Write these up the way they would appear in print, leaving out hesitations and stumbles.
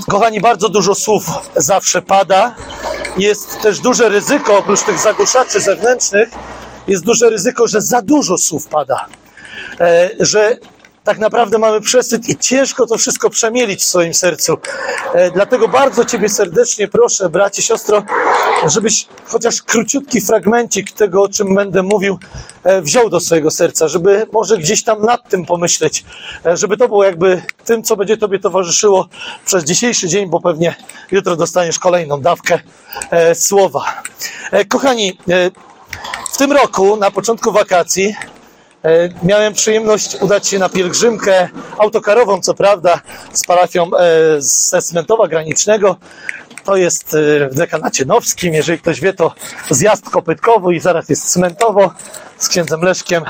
Kochani, bardzo dużo słów zawsze pada. Jest też duże ryzyko, oprócz tych zagłuszaczy zewnętrznych, jest duże ryzyko, że za dużo słów pada. Że tak naprawdę mamy przesyt i ciężko to wszystko przemielić w swoim sercu. Dlatego bardzo Ciebie serdecznie proszę, bracie, siostro, żebyś chociaż króciutki fragmencik tego, o czym będę mówił, wziął do swojego serca, żeby może gdzieś tam nad tym pomyśleć, żeby to było jakby tym, co będzie Tobie towarzyszyło przez dzisiejszy dzień, bo pewnie jutro dostaniesz kolejną dawkę słowa. Kochani, w tym roku, na początku wakacji, miałem przyjemność udać się na pielgrzymkę autokarową, co prawda, z parafią ze Cmentowa Granicznego. To jest w dekanacie nowskim. Jeżeli ktoś wie, to zjazd Kopytkowo i zaraz jest Cmentowo z księdzem Leszkiem.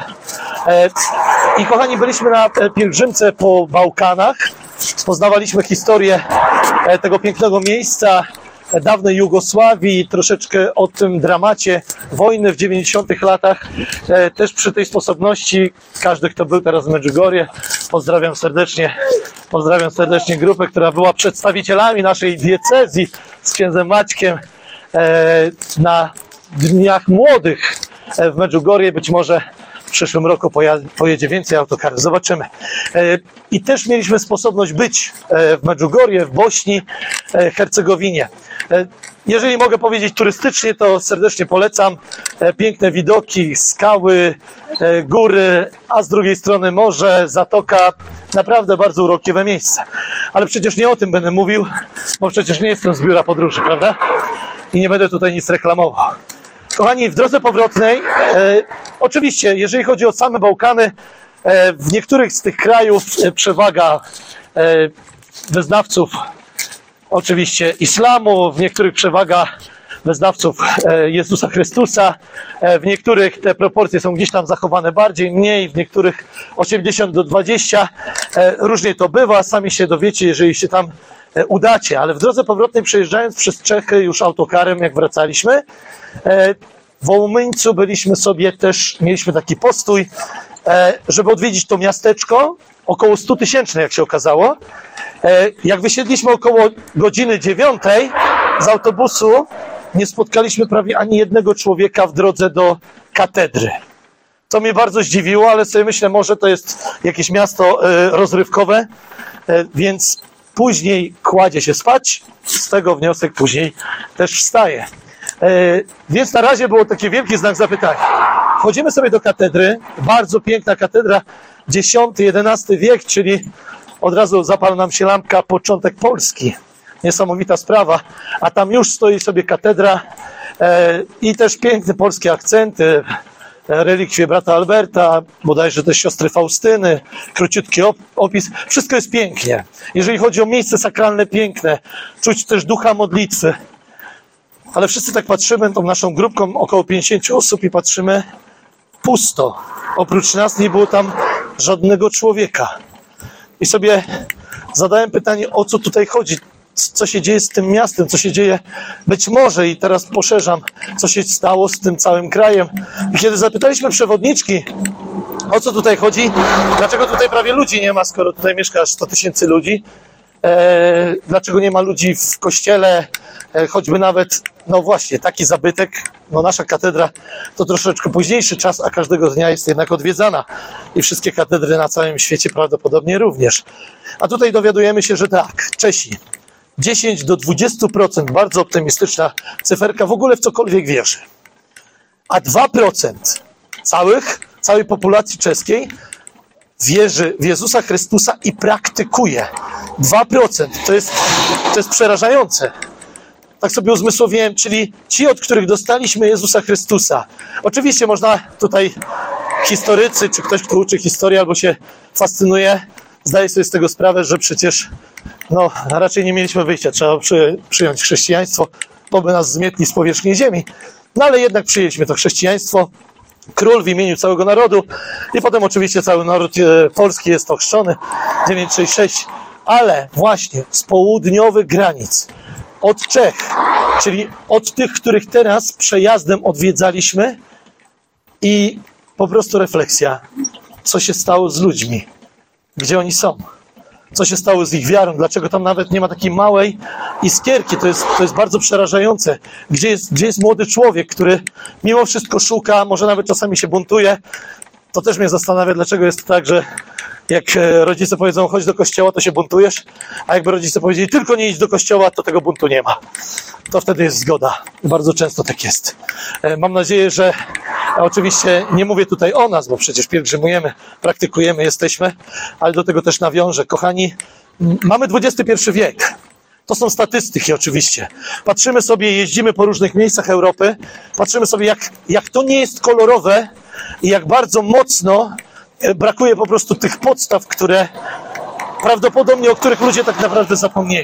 I kochani, byliśmy na pielgrzymce po Bałkanach. Poznawaliśmy historię tego pięknego miejsca, dawnej Jugosławii, troszeczkę o tym dramacie wojny w 90-tych latach. Też przy tej sposobności, każdy, kto był teraz w Medjugorje, pozdrawiam serdecznie grupę, która była przedstawicielami naszej diecezji z księdzem Maćkiem na Dniach Młodych w Medjugorje. Być może w przyszłym roku pojedzie więcej autokarów. Zobaczymy. I też mieliśmy sposobność być w Medjugorje, w Bośni, Hercegowinie. Jeżeli mogę powiedzieć turystycznie, to serdecznie polecam. Piękne widoki, skały, góry, a z drugiej strony morze, zatoka. Naprawdę bardzo urokliwe miejsce. Ale przecież nie o tym będę mówił, bo przecież nie jestem z biura podróży, prawda? I nie będę tutaj nic reklamował. Kochani, w drodze powrotnej, oczywiście, jeżeli chodzi o same Bałkany, w niektórych z tych krajów przewaga wyznawców oczywiście islamu, w niektórych przewaga wyznawców Jezusa Chrystusa, w niektórych te proporcje są gdzieś tam zachowane bardziej, mniej, w niektórych 80-20, różnie to bywa, sami się dowiecie, jeżeli się tam udacie, ale w drodze powrotnej przejeżdżając przez Czechy już autokarem, jak wracaliśmy, w Wołyńcu byliśmy sobie też, mieliśmy taki postój, żeby odwiedzić to miasteczko, około 100 tysięczne, jak się okazało. Jak wysiedliśmy około godziny 9 z autobusu, nie spotkaliśmy prawie ani jednego człowieka w drodze do katedry. To mnie bardzo zdziwiło, ale sobie myślę, może to jest jakieś miasto rozrywkowe, więc później kładzie się spać, z tego wniosek później też wstaje. Więc na razie było taki wielki znak zapytania. Wchodzimy sobie do katedry, bardzo piękna katedra, X-XI wiek, czyli od razu zapala nam się lampka, początek Polski. Niesamowita sprawa, a tam już stoi sobie katedra i też piękne polskie akcenty, relikwie brata Alberta, bodajże też siostry Faustyny, króciutki opis. Wszystko jest pięknie. Jeżeli chodzi o miejsce sakralne, piękne. Czuć też ducha modlitwy. Ale wszyscy tak patrzymy, tą naszą grupką około 50 osób i patrzymy, pusto. Oprócz nas nie było tam żadnego człowieka. I sobie zadałem pytanie, o co tutaj chodzi? Co się dzieje z tym miastem? Co się dzieje być może, i teraz poszerzam, co się stało z tym całym krajem. I kiedy zapytaliśmy przewodniczki, o co tutaj chodzi, dlaczego tutaj prawie ludzi nie ma, skoro tutaj mieszka aż 100 tysięcy ludzi, dlaczego nie ma ludzi w kościele, choćby nawet, no właśnie, taki zabytek, no nasza katedra to troszeczkę późniejszy czas, a każdego dnia jest jednak odwiedzana i wszystkie katedry na całym świecie prawdopodobnie również. A tutaj dowiadujemy się, że tak, Czesi 10 do 20%, bardzo optymistyczna cyferka, w ogóle w cokolwiek wierzy. A 2% całej populacji czeskiej wierzy w Jezusa Chrystusa i praktykuje. 2%. To jest przerażające. Tak sobie uzmysłowiłem, czyli ci, od których dostaliśmy Jezusa Chrystusa. Oczywiście można tutaj historycy, czy ktoś, kto uczy historii albo się fascynuje, zdaje sobie z tego sprawę, że przecież no, raczej nie mieliśmy wyjścia. Trzeba przyjąć chrześcijaństwo, bo by nas zmietli z powierzchni ziemi. No ale jednak przyjęliśmy to chrześcijaństwo. Król w imieniu całego narodu i potem oczywiście cały naród polski jest ochrzczony 966, ale właśnie z południowych granic, od Czech, czyli od tych, których teraz przejazdem odwiedzaliśmy, i po prostu refleksja, co się stało z ludźmi, gdzie oni są. co się stało z ich wiarą, dlaczego tam nawet nie ma takiej małej iskierki. To jest bardzo przerażające. Gdzie jest młody człowiek, który mimo wszystko szuka, może nawet czasami się buntuje. To też mnie zastanawia, dlaczego jest tak, że jak rodzice powiedzą, chodź do kościoła, to się buntujesz, a jakby rodzice powiedzieli, tylko nie idź do kościoła, to tego buntu nie ma. To wtedy jest zgoda. Bardzo często tak jest. Mam nadzieję, że oczywiście nie mówię tutaj o nas, bo przecież pielgrzymujemy, praktykujemy, jesteśmy, ale do tego też nawiążę. Kochani, mamy XXI wiek. To są statystyki oczywiście. Patrzymy sobie, jeździmy po różnych miejscach Europy, patrzymy sobie, jak to nie jest kolorowe i jak bardzo mocno brakuje po prostu tych podstaw, które prawdopodobnie, o których ludzie tak naprawdę zapomnieli.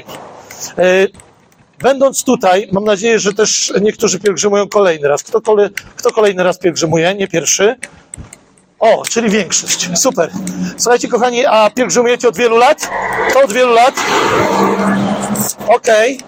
Będąc tutaj, mam nadzieję, że też niektórzy pielgrzymują kolejny raz. Kto kolejny raz pielgrzymuje? Nie pierwszy? O, czyli większość. Super. Słuchajcie, kochani, a pielgrzymujecie od wielu lat? Kto od wielu lat? Okej.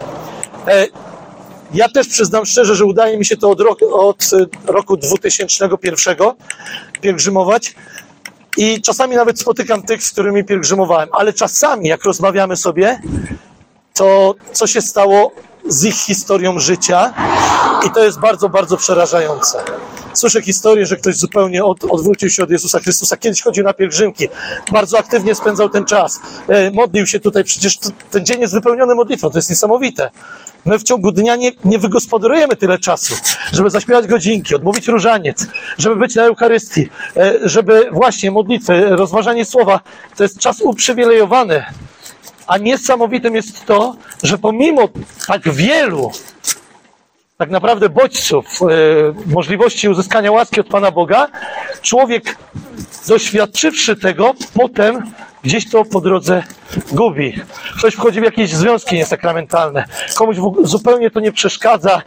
Ja też przyznam szczerze, że udaje mi się to od roku 2001 pielgrzymować. I czasami nawet spotykam tych, z którymi pielgrzymowałem. Ale czasami, jak rozmawiamy sobie, to co się stało z ich historią życia i to jest bardzo, bardzo przerażające. Słyszę historię, że ktoś zupełnie odwrócił się od Jezusa Chrystusa. Kiedyś chodził na pielgrzymki, bardzo aktywnie spędzał ten czas. Modlił się tutaj, przecież ten dzień jest wypełniony modlitwą, to jest niesamowite. My w ciągu dnia nie wygospodarujemy tyle czasu, żeby zaśpiewać godzinki, odmówić różaniec, żeby być na Eucharystii, żeby właśnie modlitwy, rozważanie słowa. To jest czas uprzywilejowany. A niesamowitym jest to, że pomimo tak wielu tak naprawdę bodźców, możliwości uzyskania łaski od Pana Boga, człowiek doświadczywszy tego, potem gdzieś to po drodze gubi. Ktoś wchodzi w jakieś związki niesakramentalne, komuś zupełnie to nie przeszkadza,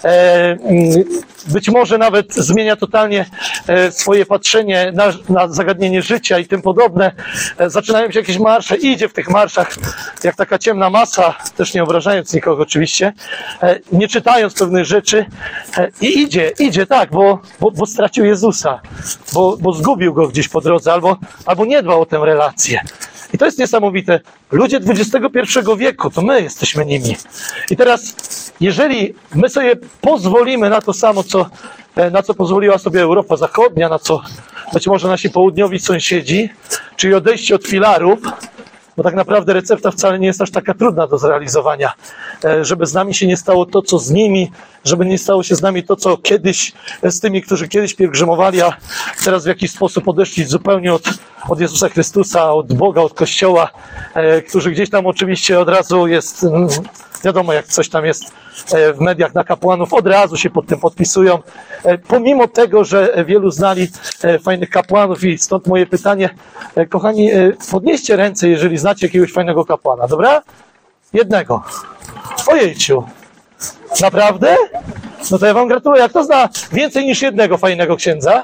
być może nawet zmienia totalnie swoje patrzenie na zagadnienie życia i tym podobne. Zaczynają się jakieś marsze, idzie w tych marszach jak taka ciemna masa, też nie obrażając nikogo oczywiście, nie czytając pewnych rzeczy i idzie tak, bo stracił Jezusa, bo zgubił go gdzieś po drodze, albo nie dbał o tę relację. I to jest niesamowite. Ludzie XXI wieku, to my jesteśmy nimi. I teraz, jeżeli my sobie pozwolimy na to samo, na co pozwoliła sobie Europa Zachodnia, na co być może nasi południowi sąsiedzi, czyli odejście od filarów, bo tak naprawdę recepta wcale nie jest aż taka trudna do zrealizowania, żeby z nami się nie stało to, co z nimi, żeby nie stało się z nami to, co kiedyś z tymi, którzy kiedyś pielgrzymowali, a teraz w jakiś sposób odeszli zupełnie od Jezusa Chrystusa, od Boga, od Kościoła, którzy gdzieś tam oczywiście od razu jest, wiadomo jak coś tam jest w mediach na kapłanów, od razu się pod tym podpisują. Pomimo tego, że wielu znali fajnych kapłanów i stąd moje pytanie, kochani, podnieście ręce, jeżeli znacie jakiegoś fajnego kapłana, dobra? Jednego. Ojejciu. Naprawdę? No to ja wam gratuluję. Jak kto zna więcej niż jednego fajnego księdza?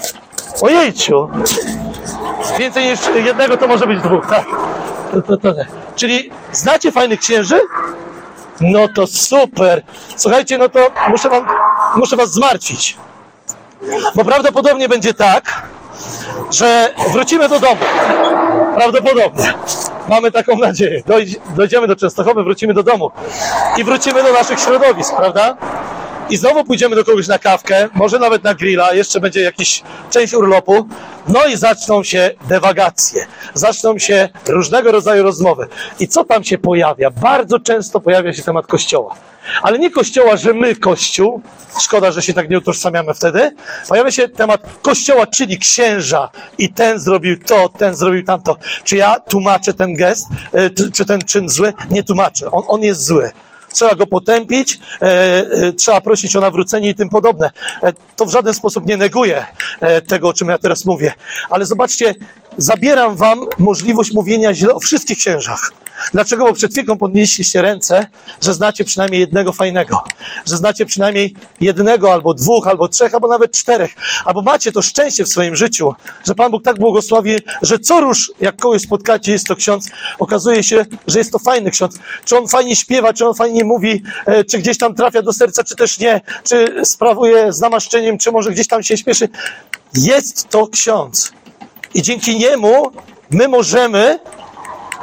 Ojejciu. Więcej niż jednego to może być dwóch, tak? To nie. Czyli znacie fajnych księży? No to super. Słuchajcie, no to muszę was zmartwić. Bo prawdopodobnie będzie tak, że wrócimy do domu. Prawdopodobnie. Mamy taką nadzieję. Dojdziemy do Częstochowy, wrócimy do domu. I wrócimy do naszych środowisk, prawda? I znowu pójdziemy do kogoś na kawkę, może nawet na grilla, jeszcze będzie jakiś część urlopu. No i zaczną się dywagacje. Zaczną się różnego rodzaju rozmowy. I co tam się pojawia? Bardzo często pojawia się temat Kościoła. Ale nie Kościoła, że my Kościół, szkoda, że się tak nie utożsamiamy wtedy. Pojawia się temat Kościoła, czyli księża. I ten zrobił to, ten zrobił tamto. Czy ja tłumaczę ten gest, czy ten czyn zły? Nie tłumaczę. On jest zły. Trzeba go potępić, trzeba prosić o nawrócenie i tym podobne. To w żaden sposób nie neguje tego, o czym ja teraz mówię. Ale zobaczcie, zabieram wam możliwość mówienia źle o wszystkich księżach. Dlaczego? Bo przed chwilą podnieśliście ręce, że znacie przynajmniej jednego fajnego. Że znacie przynajmniej jednego, albo dwóch, albo trzech, albo nawet czterech. Albo macie to szczęście w swoim życiu, że Pan Bóg tak błogosławi, że co rusz, jak kogoś spotkacie, jest to ksiądz, okazuje się, że jest to fajny ksiądz. Czy on fajnie śpiewa, czy on fajnie mówi, czy gdzieś tam trafia do serca, czy też nie, czy sprawuje z namaszczeniem, czy może gdzieś tam się śpieszy. Jest to ksiądz. I dzięki niemu my możemy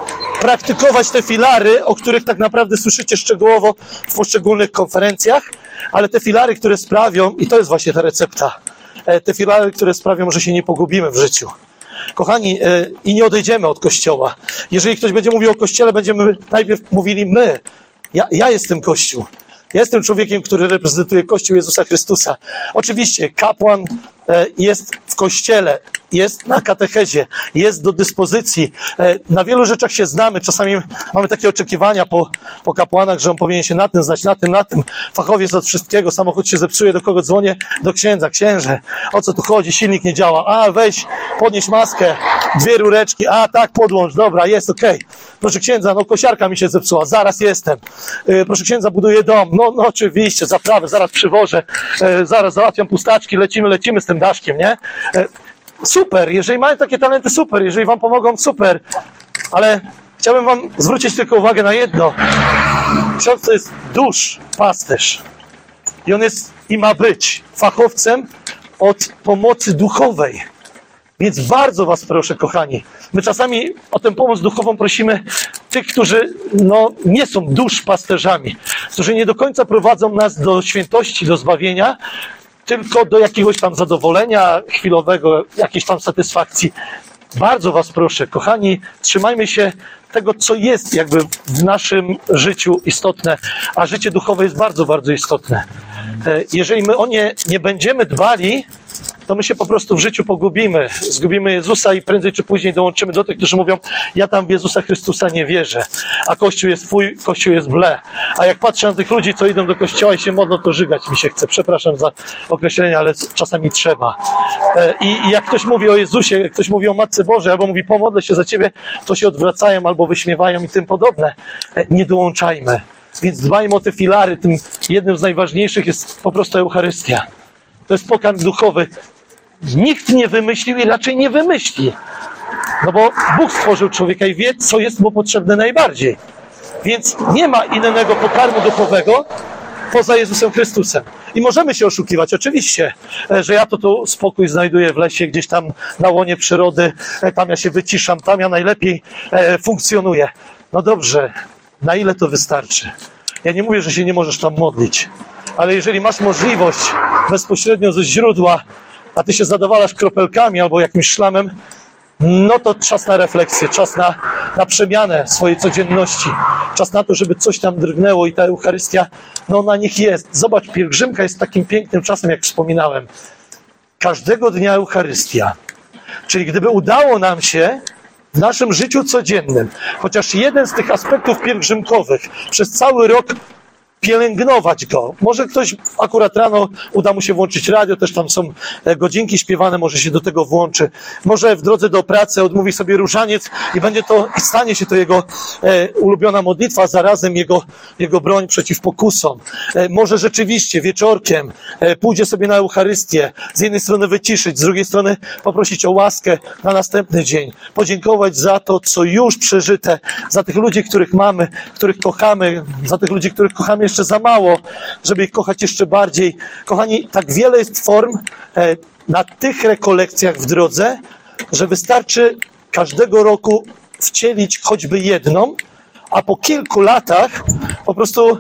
praktykować te filary, o których tak naprawdę słyszycie szczegółowo w poszczególnych konferencjach, ale te filary, które sprawią, i to jest właśnie ta recepta, te filary, które sprawią, że się nie pogubimy w życiu. Kochani, i nie odejdziemy od Kościoła. Jeżeli ktoś będzie mówił o Kościele, będziemy najpierw mówili my. Ja jestem Kościół. Ja jestem człowiekiem, który reprezentuje Kościół Jezusa Chrystusa. Oczywiście kapłan jest w Kościele, jest na katechezie, jest do dyspozycji. Na wielu rzeczach się znamy. Czasami mamy takie oczekiwania po kapłanach, że on powinien się na tym znać, na tym. Fachowiec od wszystkiego, samochód się zepsuje, do kogo dzwonię? Do księdza. Księże, o co tu chodzi? Silnik nie działa. A, weź, podnieś maskę, 2 rureczki. A, tak, podłącz, dobra, jest, okej. Proszę księdza, no kosiarka mi się zepsuła, zaraz jestem. Proszę księdza, buduję dom. No oczywiście, zaprawę, zaraz przywożę, zaraz załatwiam pustaczki, lecimy z tym daszkiem, nie? Super, jeżeli mają takie talenty, super, jeżeli wam pomogą, super. Ale chciałbym wam zwrócić tylko uwagę na jedno. Ksiądz to jest duszpasterz. I on jest i ma być fachowcem od pomocy duchowej. Więc bardzo was proszę, kochani, my czasami o tę pomoc duchową prosimy tych, którzy nie są duszpasterzami, którzy nie do końca prowadzą nas do świętości, do zbawienia, tylko do jakiegoś tam zadowolenia chwilowego, jakiejś tam satysfakcji. Bardzo was proszę, kochani, trzymajmy się tego, co jest jakby w naszym życiu istotne, a życie duchowe jest bardzo, bardzo istotne. Jeżeli my o nie nie będziemy dbali, to my się po prostu w życiu pogubimy. Zgubimy Jezusa i prędzej czy później dołączymy do tych, którzy mówią, ja tam w Jezusa Chrystusa nie wierzę, a Kościół jest twój, Kościół jest ble. A jak patrzę na tych ludzi, co idą do Kościoła i się modlą, to żygać mi się chce. Przepraszam za określenie, ale czasami trzeba. I jak ktoś mówi o Jezusie, jak ktoś mówi o Matce Bożej, albo mówi pomodlę się za ciebie, to się odwracają albo wyśmiewają i tym podobne. Nie dołączajmy. Więc dbajmy o te filary. Tym jednym z najważniejszych jest po prostu Eucharystia. To jest pokarm duchowy. Nikt nie wymyślił i raczej nie wymyśli. No bo Bóg stworzył człowieka i wie, co jest mu potrzebne najbardziej. Więc nie ma innego pokarmu duchowego poza Jezusem Chrystusem. I możemy się oszukiwać, oczywiście, że ja to spokój znajduję w lesie, gdzieś tam na łonie przyrody, tam ja się wyciszam, tam ja najlepiej funkcjonuję. No dobrze, na ile to wystarczy? Ja nie mówię, że się nie możesz tam modlić, ale jeżeli masz możliwość bezpośrednio ze źródła, a ty się zadowalasz kropelkami albo jakimś szlamem, no to czas na refleksję, czas na przemianę swojej codzienności, czas na to, żeby coś tam drgnęło i ta Eucharystia, ona niech jest. Zobacz, pielgrzymka jest takim pięknym czasem, jak wspominałem. Każdego dnia Eucharystia. Czyli gdyby udało nam się w naszym życiu codziennym, chociaż jeden z tych aspektów pielgrzymkowych przez cały rok pielęgnować go. Może ktoś akurat rano uda mu się włączyć radio, też tam są godzinki śpiewane, może się do tego włączy. Może w drodze do pracy odmówi sobie różaniec i stanie się to jego ulubiona modlitwa, a zarazem jego broń przeciw pokusom. Może rzeczywiście wieczorkiem pójdzie sobie na Eucharystię, z jednej strony wyciszyć, z drugiej strony poprosić o łaskę na następny dzień. Podziękować za to, co już przeżyte, za tych ludzi, których mamy, których kochamy, za tych ludzi, których kochamy jeszcze za mało, żeby ich kochać jeszcze bardziej. Kochani, tak wiele jest form na tych rekolekcjach w drodze, że wystarczy każdego roku wcielić choćby jedną, a po kilku latach po prostu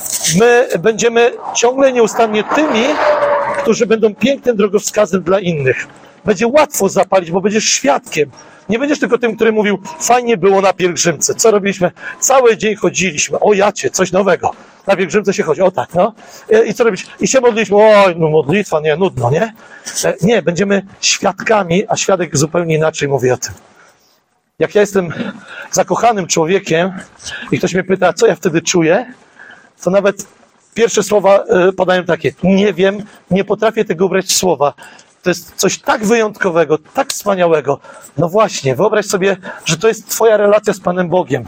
my będziemy ciągle nieustannie tymi, którzy będą pięknym drogowskazem dla innych. Będzie łatwo zapalić, bo będziesz świadkiem. Nie będziesz tylko tym, który mówił, fajnie było na pielgrzymce. Co robiliśmy? Cały dzień chodziliśmy. O jacie, coś nowego. Na pielgrzymce się chodzi. O tak, no. I co robić? I się modliliśmy. Oj, no modlitwa, nie, nudno, nie? Nie, będziemy świadkami, a świadek zupełnie inaczej mówi o tym. Jak ja jestem zakochanym człowiekiem i ktoś mnie pyta, co ja wtedy czuję, to nawet pierwsze słowa padają takie. Nie wiem, nie potrafię tego ubrać w słowa. To jest coś tak wyjątkowego, tak wspaniałego. No właśnie, wyobraź sobie, że to jest twoja relacja z Panem Bogiem.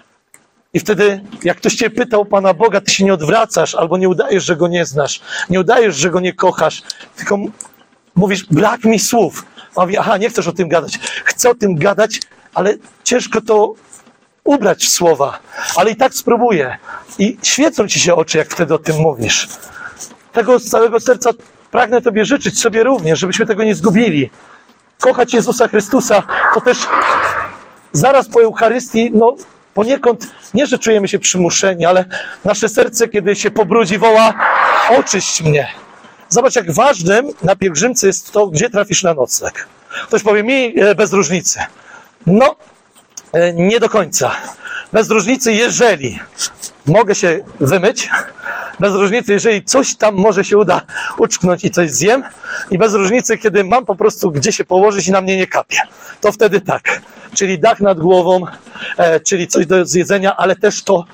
I wtedy, jak ktoś cię pyta o Pana Boga, ty się nie odwracasz, albo nie udajesz, że Go nie znasz, nie udajesz, że Go nie kochasz, tylko mówisz, brak mi słów. A on mówi, aha, nie chcesz o tym gadać. Chcę o tym gadać, ale ciężko to ubrać w słowa. Ale i tak spróbuję. I świecą ci się oczy, jak wtedy o tym mówisz. Tego z całego serca pragnę Tobie życzyć, sobie również, żebyśmy tego nie zgubili. Kochać Jezusa Chrystusa, to też zaraz po Eucharystii, poniekąd nie, że czujemy się przymuszeni, ale nasze serce, kiedy się pobrudzi, woła: oczyść mnie. Zobacz, jak ważnym na pielgrzymce jest to, gdzie trafisz na nocleg. Ktoś powie mi, bez różnicy. No, nie do końca. Bez różnicy, jeżeli mogę się wymyć, bez różnicy, jeżeli coś tam może się uda uczknąć i coś zjem, i bez różnicy, kiedy mam po prostu gdzie się położyć i na mnie nie kapie. To wtedy tak. Czyli dach nad głową, czyli coś do zjedzenia, ale też to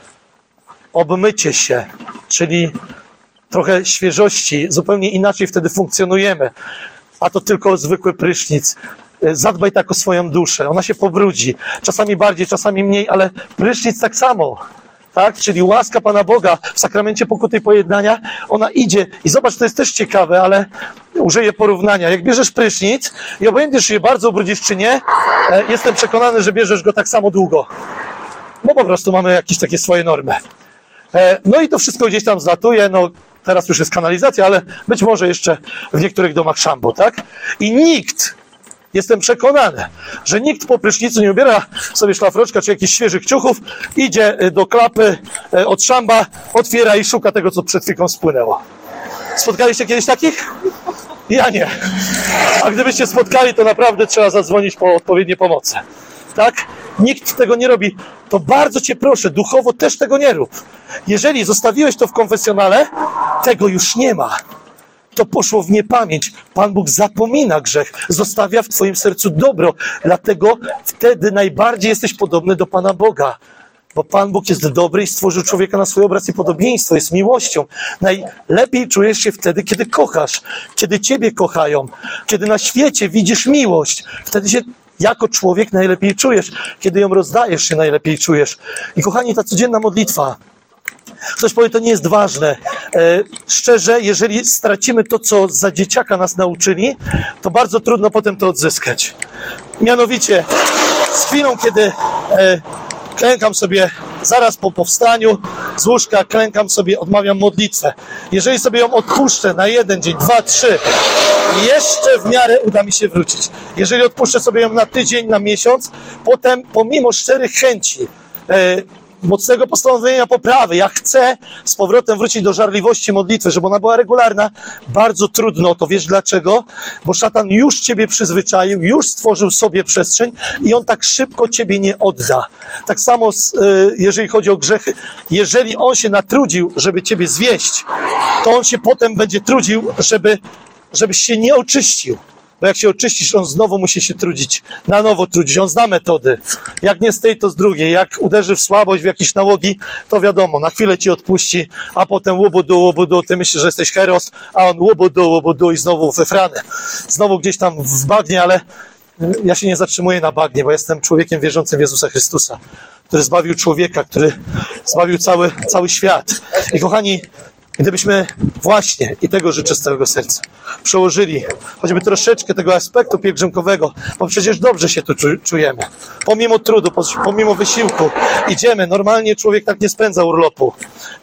obmycie się, czyli trochę świeżości, zupełnie inaczej wtedy funkcjonujemy. A to tylko zwykły prysznic. Zadbaj tak o swoją duszę, ona się pobrudzi. Czasami bardziej, czasami mniej, ale prysznic tak samo. Tak? Czyli łaska Pana Boga w sakramencie pokuty i pojednania, ona idzie. I zobacz, to jest też ciekawe, ale użyję porównania. Jak bierzesz prysznic i obojętnie, czy się bardzo ubrudzisz, czy nie, jestem przekonany, że bierzesz go tak samo długo. Bo po prostu mamy jakieś takie swoje normy. No i to wszystko gdzieś tam zlatuje, no teraz już jest kanalizacja, ale być może jeszcze w niektórych domach szambo, tak? I nikt, jestem przekonany, że nikt po prysznicu nie ubiera sobie szlafroczka czy jakichś świeżych ciuchów, idzie do klapy od szamba, otwiera i szuka tego, co przed chwilą spłynęło. Spotkaliście kiedyś takich? Ja nie. A gdybyście spotkali, to naprawdę trzeba zadzwonić po odpowiednie pomocy. Tak? Nikt tego nie robi. To bardzo Cię proszę, duchowo też tego nie rób. Jeżeli zostawiłeś to w konfesjonale, tego już nie ma. To poszło w niepamięć. Pan Bóg zapomina grzech, zostawia w Twoim sercu dobro. Dlatego wtedy najbardziej jesteś podobny do Pana Boga. Bo Pan Bóg jest dobry i stworzył człowieka na swój obraz i podobieństwo, jest miłością. Najlepiej czujesz się wtedy, kiedy kochasz, kiedy Ciebie kochają, kiedy na świecie widzisz miłość. Wtedy się jako człowiek najlepiej czujesz. Kiedy ją rozdajesz, się najlepiej czujesz. I kochani, ta codzienna modlitwa, ktoś powie, to nie jest ważne. Szczerze, jeżeli stracimy to, co za dzieciaka nas nauczyli, to bardzo trudno potem to odzyskać. Mianowicie, z chwilą, kiedy klękam sobie zaraz po powstaniu z łóżka, klękam sobie, odmawiam modlitwę. Jeżeli sobie ją odpuszczę na 1 dzień, 2, 3, jeszcze w miarę uda mi się wrócić. Jeżeli odpuszczę sobie ją na tydzień, na miesiąc, potem pomimo szczerych chęci, mocnego postanowienia poprawy, ja chcę z powrotem wrócić do żarliwości modlitwy, żeby ona była regularna, bardzo trudno to. Wiesz dlaczego? Bo szatan już Ciebie przyzwyczaił, już stworzył sobie przestrzeń i on tak szybko Ciebie nie odda. Tak samo jeżeli chodzi o grzechy, jeżeli on się natrudził, żeby Ciebie zwieść, to on się potem będzie trudził, żebyś się nie oczyścił. Bo jak się oczyścisz, on znowu musi się trudzić, na nowo trudzić. On zna metody. Jak nie z tej, to z drugiej. Jak uderzy w słabość, w jakieś nałogi, to wiadomo, na chwilę Ci odpuści, a potem łubudu, Ty myślisz, że jesteś heros, a on łubudu i znowu we frany. Znowu gdzieś tam w bagnie, ale ja się nie zatrzymuję na bagnie, bo jestem człowiekiem wierzącym w Jezusa Chrystusa, który zbawił człowieka, który zbawił cały świat. I kochani, gdybyśmy właśnie, i tego życzę z całego serca, przełożyli choćby troszeczkę tego aspektu pielgrzymkowego, bo przecież dobrze się tu czujemy. Pomimo trudu, pomimo wysiłku idziemy. Normalnie człowiek tak nie spędza urlopu.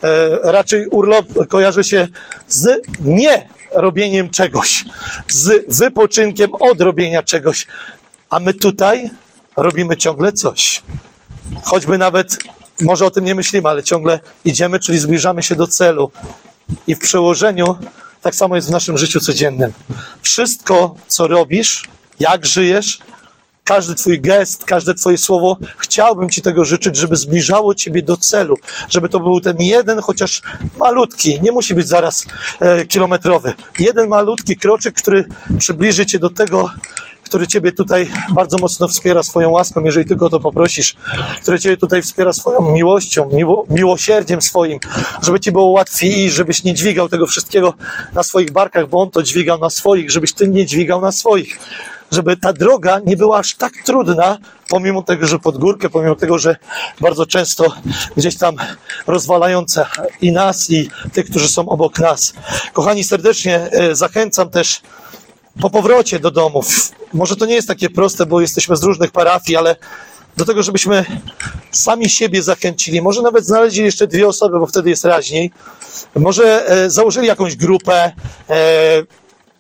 Raczej urlop kojarzy się z nie robieniem czegoś, z wypoczynkiem od robienia czegoś. A my tutaj robimy ciągle coś. Choćby nawet, może o tym nie myślimy, ale ciągle idziemy, czyli zbliżamy się do celu. I w przełożeniu tak samo jest w naszym życiu codziennym. Wszystko, co robisz, jak żyjesz, każdy Twój gest, każde Twoje słowo, chciałbym Ci tego życzyć, żeby zbliżało Ciebie do celu. Żeby to był ten jeden, chociaż malutki, nie musi być zaraz kilometrowy. Jeden malutki kroczek, który przybliży Cię do tego, który Ciebie tutaj bardzo mocno wspiera swoją łaską, jeżeli tylko o to poprosisz, który Ciebie tutaj wspiera swoją miłością, miłosierdziem swoim, żeby Ci było łatwiej i żebyś nie dźwigał tego wszystkiego na swoich barkach, bo On to dźwigał na swoich, żebyś Ty nie dźwigał na swoich. Żeby ta droga nie była aż tak trudna, pomimo tego, że pod górkę, pomimo tego, że bardzo często gdzieś tam rozwalająca i nas, i tych, którzy są obok nas. Kochani, serdecznie zachęcam też po powrocie do domów. Może to nie jest takie proste, bo jesteśmy z różnych parafii, ale do tego, żebyśmy sami siebie zachęcili. Może nawet znaleźli jeszcze 2 osoby, bo wtedy jest raźniej. Może założyli jakąś grupę,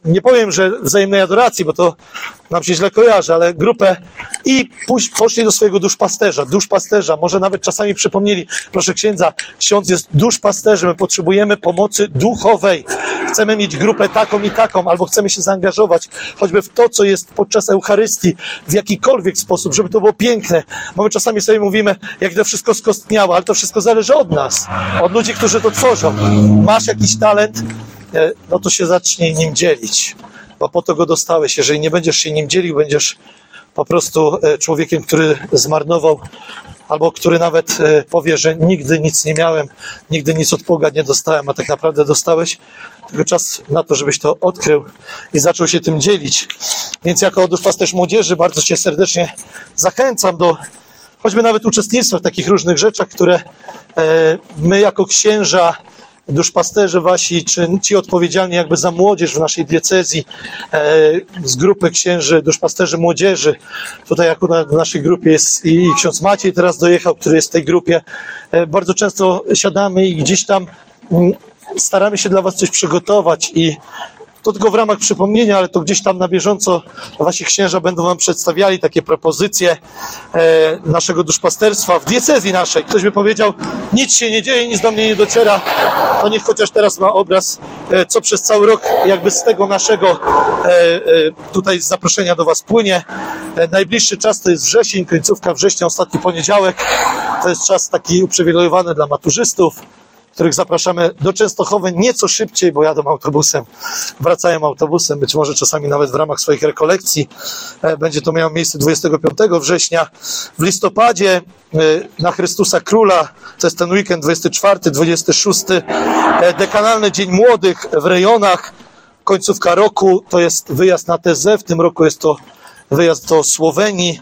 nie powiem, że wzajemnej adoracji, bo to nam się źle kojarzy, ale grupę i poszli do swojego duszpasterza, może nawet czasami przypomnieli, proszę księdza, ksiądz jest duszpasterzem, my potrzebujemy pomocy duchowej, chcemy mieć grupę taką i taką, albo chcemy się zaangażować choćby w to, co jest podczas Eucharystii, w jakikolwiek sposób, żeby to było piękne, bo my czasami sobie mówimy, jak to wszystko skostniało, ale to wszystko zależy od nas, od ludzi, którzy to tworzą. Masz jakiś talent, no to się zacznij nim dzielić, bo po to go dostałeś. Jeżeli nie będziesz się nim dzielił, będziesz po prostu człowiekiem, który zmarnował, albo który nawet powie, że nigdy nic nie miałem, nigdy nic od Boga nie dostałem, a tak naprawdę dostałeś. Tylko czas na to, żebyś to odkrył i zaczął się tym dzielić. Więc jako duszpasterz młodzieży bardzo Cię serdecznie zachęcam do choćby nawet uczestnictwa w takich różnych rzeczach, które my jako księża, duszpasterze wasi, czy ci odpowiedzialni jakby za młodzież w naszej diecezji, z grupy księży, duszpasterzy młodzieży. Tutaj akurat w naszej grupie jest i ksiądz Maciej teraz dojechał, który jest w tej grupie. Bardzo często siadamy i gdzieś tam staramy się dla was coś przygotować i to tylko w ramach przypomnienia, ale to gdzieś tam na bieżąco wasi księża będą wam przedstawiali takie propozycje naszego duszpasterstwa w diecezji naszej. Ktoś by powiedział, nic się nie dzieje, nic do mnie nie dociera, to niech chociaż teraz ma obraz, co przez cały rok jakby z tego naszego tutaj zaproszenia do was płynie. Najbliższy czas to jest wrzesień, końcówka września, ostatni poniedziałek. To jest czas taki uprzywilejowany dla maturzystów, których zapraszamy do Częstochowy nieco szybciej, bo jadą autobusem, wracają autobusem, być może czasami nawet w ramach swoich rekolekcji. Będzie to miało miejsce 25 września. W listopadzie na Chrystusa Króla, to jest ten weekend 24, 26, dekanalny Dzień Młodych w rejonach, końcówka roku, to jest wyjazd na TZ, w tym roku jest to wyjazd do Słowenii.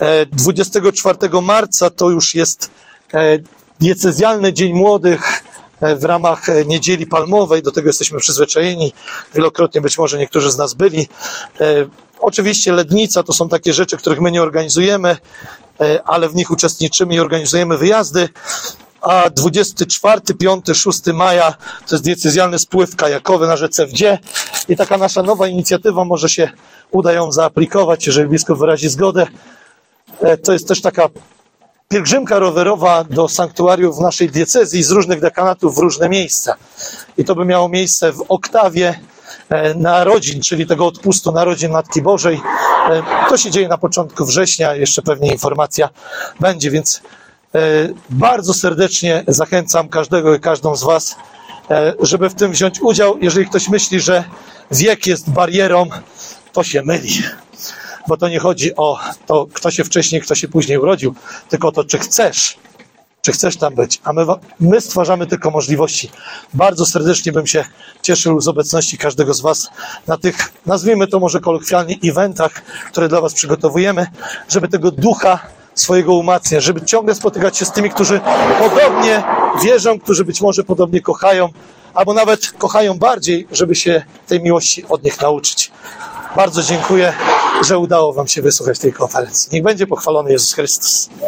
24 marca to już jest diecezjalny Dzień Młodych w ramach Niedzieli Palmowej, do tego jesteśmy przyzwyczajeni, wielokrotnie być może niektórzy z nas byli. Oczywiście Lednica to są takie rzeczy, których my nie organizujemy, ale w nich uczestniczymy i organizujemy wyjazdy. A 24, 5, 6 maja to jest diecezjalny spływ kajakowy na rzece Wdzie i taka nasza nowa inicjatywa, może się uda ją zaaplikować, jeżeli biskup wyrazi zgodę. To jest też taka pielgrzymka rowerowa do sanktuariów w naszej diecezji z różnych dekanatów w różne miejsca. I to by miało miejsce w oktawie narodzin, czyli tego odpustu narodzin Matki Bożej. To się dzieje na początku września, jeszcze pewnie informacja będzie, więc bardzo serdecznie zachęcam każdego i każdą z was, żeby w tym wziąć udział. Jeżeli ktoś myśli, że wiek jest barierą, to się myli. Bo to nie chodzi o to, kto się wcześniej, kto się później urodził, tylko o to, czy chcesz tam być, a my stwarzamy tylko możliwości. Bardzo serdecznie bym się cieszył z obecności każdego z was na tych, nazwijmy to może kolokwialnie, eventach, które dla was przygotowujemy, żeby tego ducha swojego umacniać, żeby ciągle spotykać się z tymi, którzy podobnie wierzą, którzy być może podobnie kochają, albo nawet kochają bardziej, żeby się tej miłości od nich nauczyć. Bardzo dziękuję, że udało wam się wysłuchać tej konferencji. Niech będzie pochwalony Jezus Chrystus.